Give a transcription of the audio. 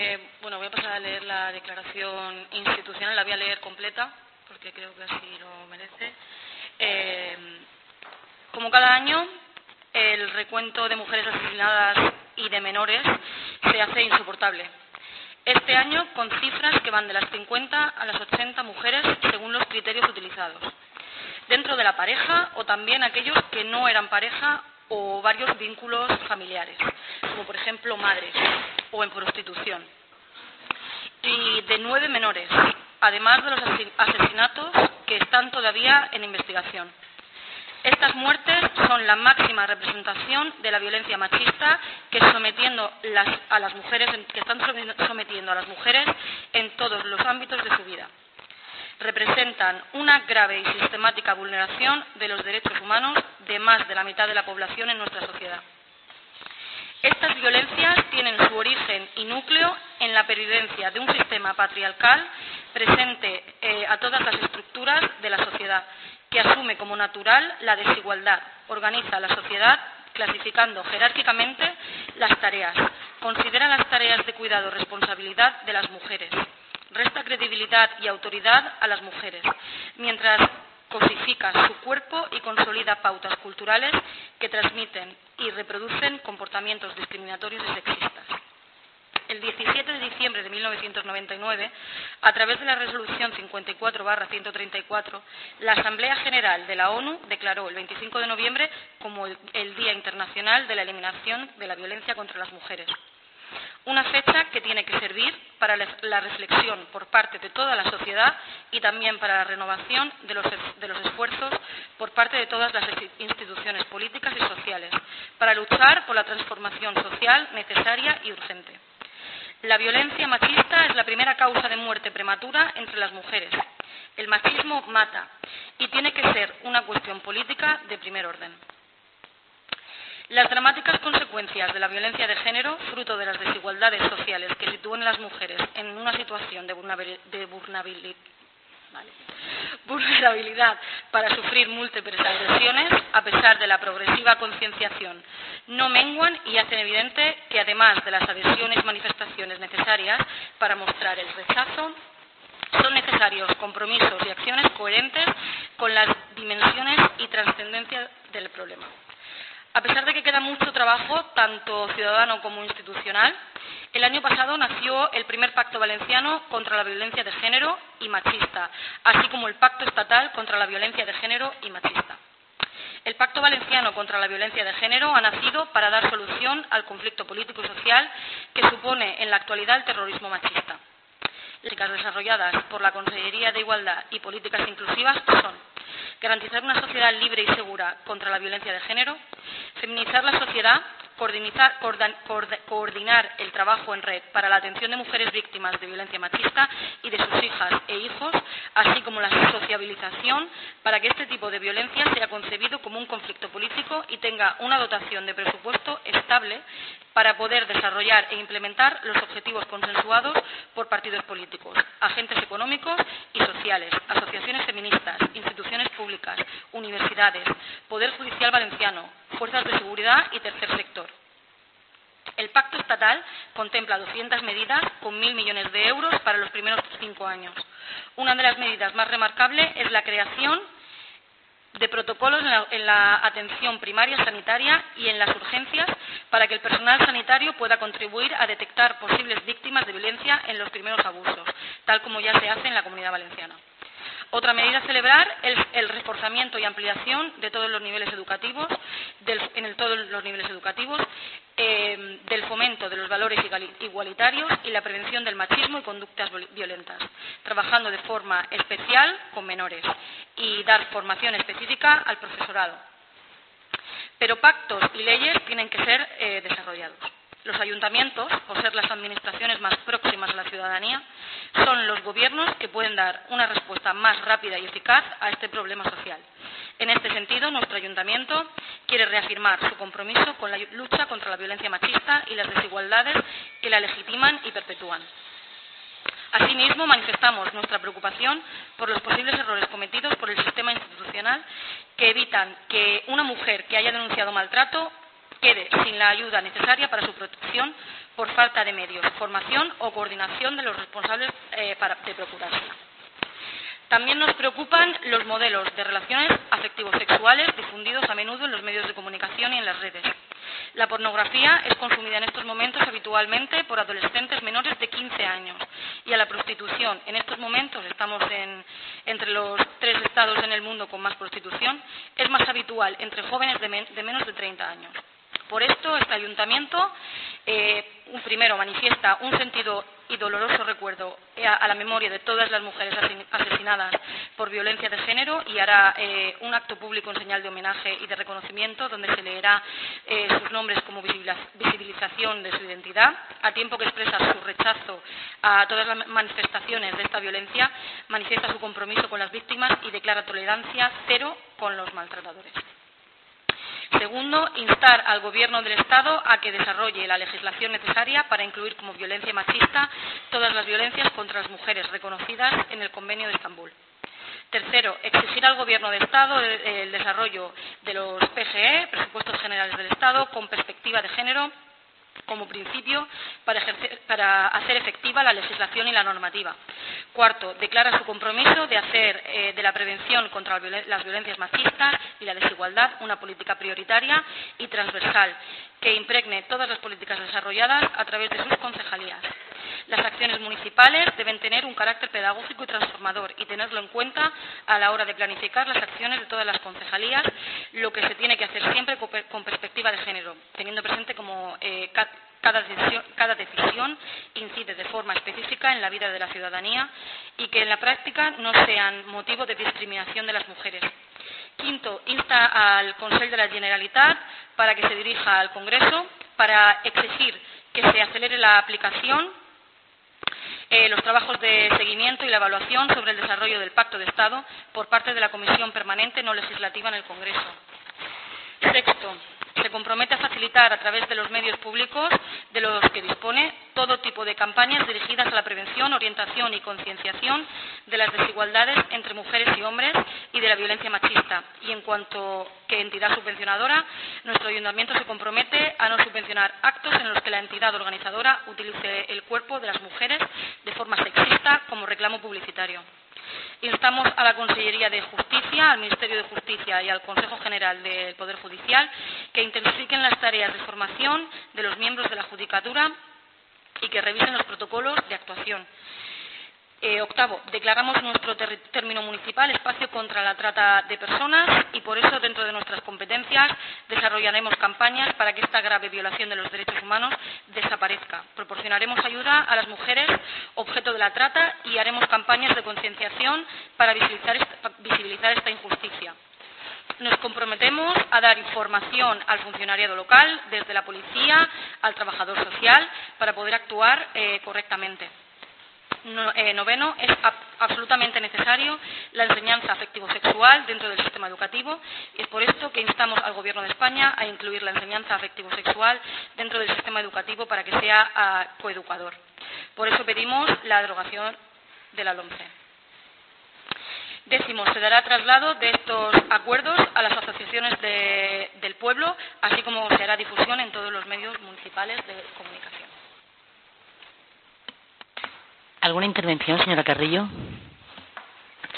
Bueno, voy a pasar a leer la declaración institucional, la voy a leer completa, porque creo que así lo merece. Como cada año, el recuento de mujeres asesinadas y de menores se hace insoportable. Este año, con cifras que van de las 50 a las 80 mujeres según los criterios utilizados, dentro de la pareja o también aquellos que no eran pareja o varios vínculos familiares, como por ejemplo madres o en prostitución. Y de 9 menores, además de los asesinatos que están todavía en investigación. Estas muertes son la máxima representación de la violencia machista que están sometiendo a las mujeres en todos los ámbitos de su vida. Representan una grave y sistemática vulneración de los derechos humanos de más de la mitad de la población en nuestra sociedad. Estas violencias tienen su origen y núcleo en la pervivencia de un sistema patriarcal presente a todas las estructuras de la sociedad, que asume como natural la desigualdad, organiza la sociedad clasificando jerárquicamente las tareas, considera las tareas de cuidado responsabilidad de las mujeres, resta credibilidad y autoridad a las mujeres, mientras cosifica su cuerpo y consolida pautas culturales que transmiten y reproducen comportamientos discriminatorios y sexistas. El 17 de diciembre de 1999, a través de la Resolución 54/134, la Asamblea General de la ONU declaró el 25 de noviembre como el Día Internacional de la Eliminación de la Violencia contra las Mujeres. Una fecha que tiene que servir para la reflexión por parte de toda la sociedad y también para la renovación de los esfuerzos por parte de todas las instituciones políticas y sociales para luchar por la transformación social necesaria y urgente. La violencia machista es la primera causa de muerte prematura entre las mujeres. El machismo mata y tiene que ser una cuestión política de primer orden. Las dramáticas consecuencias de la violencia de género, fruto de las desigualdades sociales que sitúan a las mujeres en una situación de vulnerabilidad para sufrir múltiples agresiones, a pesar de la progresiva concienciación, no menguan y hacen evidente que, además de las adhesiones y manifestaciones necesarias para mostrar el rechazo, son necesarios compromisos y acciones coherentes con las dimensiones y trascendencia del problema. A pesar de que queda mucho trabajo, tanto ciudadano como institucional, el año pasado nació el primer Pacto Valenciano contra la Violencia de Género y Machista, así como el Pacto Estatal contra la Violencia de Género y Machista. El Pacto Valenciano contra la Violencia de Género ha nacido para dar solución al conflicto político y social que supone en la actualidad el terrorismo machista. Las políticas desarrolladas por la Consellería de Igualdad y Políticas Inclusivas son: garantizar una sociedad libre y segura contra la violencia de género, feminizar la sociedad, coordinar el trabajo en red para la atención de mujeres víctimas de violencia machista y de sus hijas e hijos, así como la sociabilización para que este tipo de violencia sea concebido como un conflicto político y tenga una dotación de presupuesto estable para poder desarrollar e implementar los objetivos consensuados por partidos políticos, agentes económicos y sociales, asociaciones feministas, instituciones públicas, universidades, Poder Judicial Valenciano, fuerzas de seguridad y tercer sector. El Pacto Estatal contempla 200 medidas con 1.000 millones de euros para los primeros 5 años. Una de las medidas más remarcables es la creación de protocolos en la atención primaria sanitaria y en las urgencias para que el personal sanitario pueda contribuir a detectar posibles víctimas de violencia en los primeros abusos, tal como ya se hace en la Comunidad Valenciana. Otra medida a celebrar es el reforzamiento y ampliación de todos los niveles educativos, del fomento de los valores igualitarios y la prevención del machismo y conductas violentas, trabajando de forma especial con menores y dar formación específica al profesorado. Pero pactos y leyes tienen que ser desarrollados. Los ayuntamientos, por ser las administraciones más próximas a la ciudadanía, son los gobiernos que pueden dar una respuesta más rápida y eficaz a este problema social. En este sentido, nuestro ayuntamiento quiere reafirmar su compromiso con la lucha contra la violencia machista y las desigualdades que la legitiman y perpetúan. Asimismo, manifestamos nuestra preocupación por los posibles errores cometidos por el sistema institucional que evitan que una mujer que haya denunciado maltrato quede sin la ayuda necesaria para su protección por falta de medios, formación o coordinación de los responsables de procurársela. También nos preocupan los modelos de relaciones afectivo-sexuales difundidos a menudo en los medios de comunicación y en las redes. La pornografía es consumida en estos momentos habitualmente por adolescentes menores de 15 años y a la prostitución. En estos momentos estamos entre los 3 estados en el mundo con más prostitución. Es más habitual entre jóvenes de menos de 30 años. Por esto, este ayuntamiento primero manifiesta un sentido y doloroso recuerdo a la memoria de todas las mujeres asesinadas por violencia de género y hará un acto público en señal de homenaje y de reconocimiento donde se leerá sus nombres como visibilización de su identidad, a tiempo que expresa su rechazo a todas las manifestaciones de esta violencia, manifiesta su compromiso con las víctimas y declara tolerancia cero con los maltratadores. Segundo, instar al Gobierno del Estado a que desarrolle la legislación necesaria para incluir como violencia machista todas las violencias contra las mujeres reconocidas en el Convenio de Estambul. Tercero, exigir al Gobierno del Estado el desarrollo de los PGE, Presupuestos Generales del Estado, con perspectiva de género, como principio para hacer efectiva la legislación y la normativa. Cuarto, declara su compromiso de hacer de la prevención contra las violencias machistas y la desigualdad una política prioritaria y transversal que impregne todas las políticas desarrolladas a través de sus concejalías. Las acciones municipales deben tener un carácter pedagógico y transformador y tenerlo en cuenta a la hora de planificar las acciones de todas las concejalías, lo que se tiene que hacer siempre con perspectiva de género, teniendo presente como cada decisión incide de forma específica en la vida de la ciudadanía y que en la práctica no sean motivo de discriminación de las mujeres. Quinto, insta al Consell de la Generalitat para que se dirija al Congreso para exigir que se acelere la aplicación, los trabajos de seguimiento y la evaluación sobre el desarrollo del Pacto de Estado por parte de la Comisión Permanente No Legislativa en el Congreso. Sexto, se compromete a facilitar a través de los medios públicos de los que dispone todo tipo de campañas dirigidas a la prevención, orientación y concienciación de las desigualdades entre mujeres y hombres y de la violencia machista. Y en cuanto que entidad subvencionadora, nuestro ayuntamiento se compromete a no subvencionar actos en los que la entidad organizadora utilice el cuerpo de las mujeres de forma sexista como reclamo publicitario. Instamos a la Consellería de Justicia, al Ministerio de Justicia y al Consejo General del Poder Judicial que intensifiquen las tareas de formación de los miembros de la Judicatura y que revisen los protocolos de actuación. Octavo, declaramos nuestro término municipal espacio contra la trata de personas y por eso dentro de nuestras competencias desarrollaremos campañas para que esta grave violación de los derechos humanos desaparezca. Proporcionaremos ayuda a las mujeres objeto de la trata y haremos campañas de concienciación para visibilizar esta injusticia. Nos comprometemos a dar información al funcionariado local, desde la policía al trabajador social, para poder actuar correctamente. Noveno, es absolutamente necesario la enseñanza afectivo-sexual dentro del sistema educativo y es por esto que instamos al Gobierno de España a incluir la enseñanza afectivo-sexual dentro del sistema educativo para que sea coeducador. Por eso pedimos la derogación de la LOMCE. Décimo, se dará traslado de estos acuerdos a las asociaciones del pueblo, así como se hará difusión en todos los medios municipales de comunicación. ¿Alguna intervención, señora Carrillo?